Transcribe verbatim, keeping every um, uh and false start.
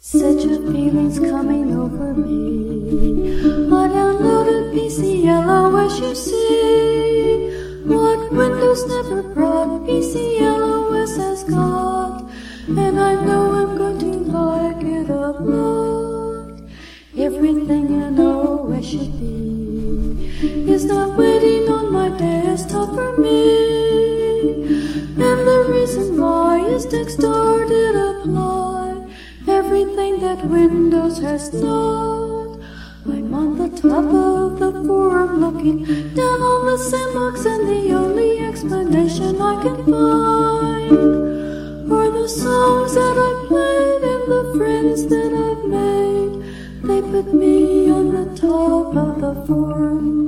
Such a feeling's coming over me. I downloaded P C L O as you see. What Windows never brought, P C L O S has got. And I know I'm going to like it a lot. Everything an O S should be is not waiting on my desktop for me. And the reason why is Dexter did apply everything that Windows has not. I'm on the top of the forum looking down on the sandbox, and the only explanation I can find are the songs that I played and the friends that I've made. They put me on the top of the forum.